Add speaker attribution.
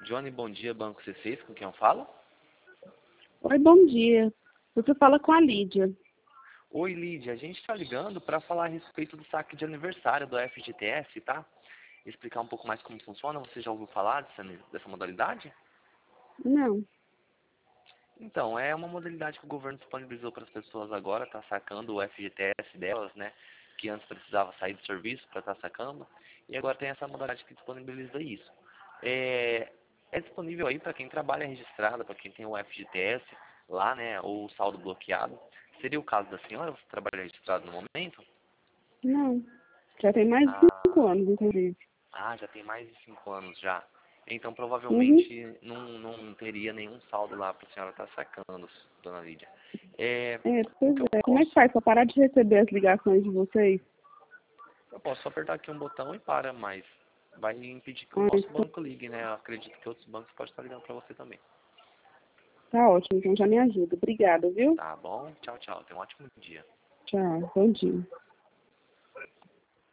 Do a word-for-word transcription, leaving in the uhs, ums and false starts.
Speaker 1: Johnny, bom dia, Banco C seis, com quem eu falo?
Speaker 2: Oi, bom dia. Você fala com a Lídia.
Speaker 1: Oi, Lídia, a gente está ligando para falar a respeito do saque de aniversário do F G T S, tá? Explicar um pouco mais como funciona, você já ouviu falar dessa, dessa modalidade?
Speaker 2: Não.
Speaker 1: Então, é uma modalidade que o governo disponibilizou para as pessoas agora, tá sacando o F G T S delas, né? Que antes precisava sair do serviço para estar sacando, e agora tem essa modalidade que disponibiliza isso. É, é disponível aí para quem trabalha registrado, para quem tem o F G T S lá, né? Ou o saldo bloqueado. Seria o caso da senhora, você trabalha registrado no momento?
Speaker 2: Não. Já tem mais de cinco
Speaker 1: Ah,
Speaker 2: anos, inclusive.
Speaker 1: ah, já tem mais de cinco anos já. Então
Speaker 2: Uhum.
Speaker 1: provavelmente não, não teria nenhum saldo lá para a senhora estar sacando, dona Lídia. É,
Speaker 2: É,
Speaker 1: o
Speaker 2: pois
Speaker 1: que eu
Speaker 2: é. Como é que
Speaker 1: posso?
Speaker 2: faz pra parar de receber as ligações de vocês?
Speaker 1: Eu posso só apertar aqui um botão e para, mas vai impedir que o
Speaker 2: Ah,
Speaker 1: nosso
Speaker 2: então
Speaker 1: banco ligue, né? Eu acredito que outros bancos podem estar ligando para você também.
Speaker 2: tá ótimo. Então já me ajuda. Obrigada, viu?
Speaker 1: Tá bom? Tchau, tchau. Tenha um ótimo dia.
Speaker 2: Tchau. Bom dia.